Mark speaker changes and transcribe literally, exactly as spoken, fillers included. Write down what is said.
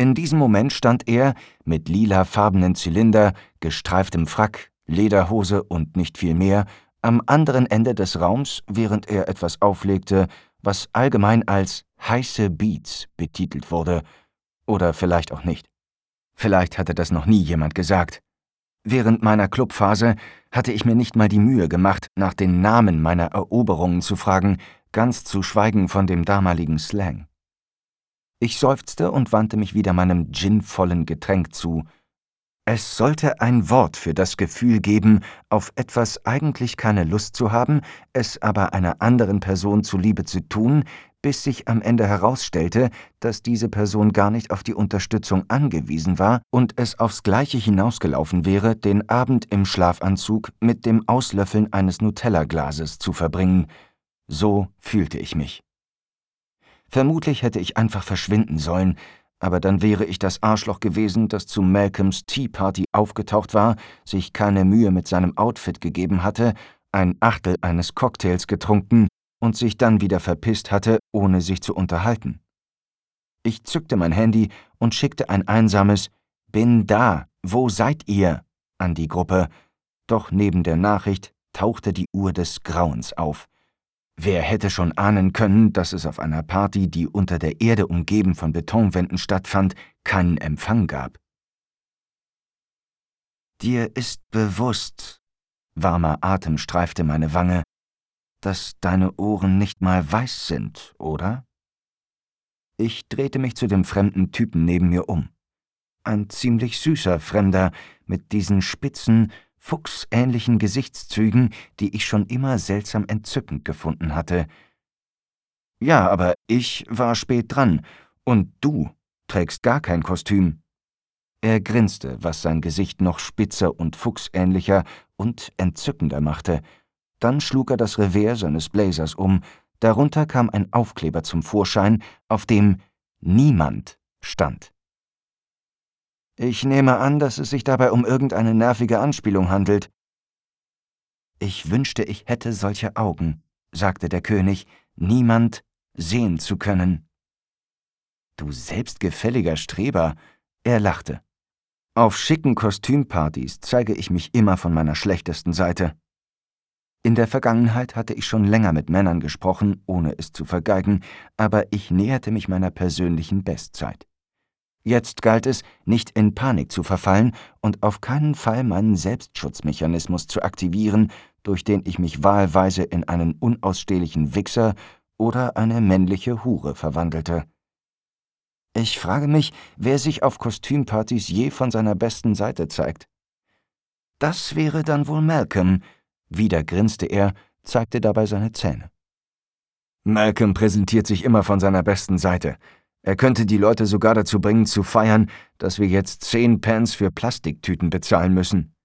Speaker 1: In diesem Moment stand er mit lilafarbenen Zylinder, gestreiftem Frack, Lederhose und nicht viel mehr am anderen Ende des Raums, während er etwas auflegte, was allgemein als heiße Beats betitelt wurde. Oder vielleicht auch nicht. Vielleicht hatte das noch nie jemand gesagt. Während meiner Clubphase hatte ich mir nicht mal die Mühe gemacht, nach den Namen meiner Eroberungen zu fragen, ganz zu schweigen von dem damaligen Slang. Ich seufzte und wandte mich wieder meinem ginvollen Getränk zu. Es sollte ein Wort für das Gefühl geben, auf etwas eigentlich keine Lust zu haben, es aber einer anderen Person zuliebe zu tun, bis sich am Ende herausstellte, dass diese Person gar nicht auf die Unterstützung angewiesen war und es aufs Gleiche hinausgelaufen wäre, den Abend im Schlafanzug mit dem Auslöffeln eines Nutella-Glases zu verbringen. So fühlte ich mich. Vermutlich hätte ich einfach verschwinden sollen, aber dann wäre ich das Arschloch gewesen, das zu Malcolms Tea Party aufgetaucht war, sich keine Mühe mit seinem Outfit gegeben hatte, ein Achtel eines Cocktails getrunken und sich dann wieder verpisst hatte, ohne sich zu unterhalten. Ich zückte mein Handy und schickte ein einsames »Bin da, wo seid ihr?« an die Gruppe, doch neben der Nachricht tauchte die Uhr des Grauens auf. Wer hätte schon ahnen können, dass es auf einer Party, die unter der Erde umgeben von Betonwänden stattfand, keinen Empfang gab? »Dir ist bewusst«, warmer Atem streifte meine Wange, »dass deine Ohren nicht mal weiß sind, oder?« Ich drehte mich zu dem fremden Typen neben mir um. Ein ziemlich süßer Fremder mit diesen spitzen, fuchsähnlichen Gesichtszügen, die ich schon immer seltsam entzückend gefunden hatte. »Ja, aber ich war spät dran, und du trägst gar kein Kostüm.« Er grinste, was sein Gesicht noch spitzer und fuchsähnlicher und entzückender machte. Dann schlug er das Revers seines Blazers um, darunter kam ein Aufkleber zum Vorschein, auf dem »Niemand« stand. »Ich nehme an, dass es sich dabei um irgendeine nervige Anspielung handelt.« »Ich wünschte, ich hätte solche Augen«, sagte der König, »niemand sehen zu können.« »Du selbstgefälliger Streber«, er lachte. »Auf schicken Kostümpartys zeige ich mich immer von meiner schlechtesten Seite.« In der Vergangenheit hatte ich schon länger mit Männern gesprochen, ohne es zu vergeigen, aber ich näherte mich meiner persönlichen Bestzeit. Jetzt galt es, nicht in Panik zu verfallen und auf keinen Fall meinen Selbstschutzmechanismus zu aktivieren, durch den ich mich wahlweise in einen unausstehlichen Wichser oder eine männliche Hure verwandelte. Ich frage mich, wer sich auf Kostümpartys je von seiner besten Seite zeigt. »Das wäre dann wohl Malcolm«, wieder grinste er, zeigte dabei seine Zähne. »Malcolm präsentiert sich immer von seiner besten Seite. Er könnte die Leute sogar dazu bringen zu feiern, dass wir jetzt zehn Pence für Plastiktüten bezahlen müssen.«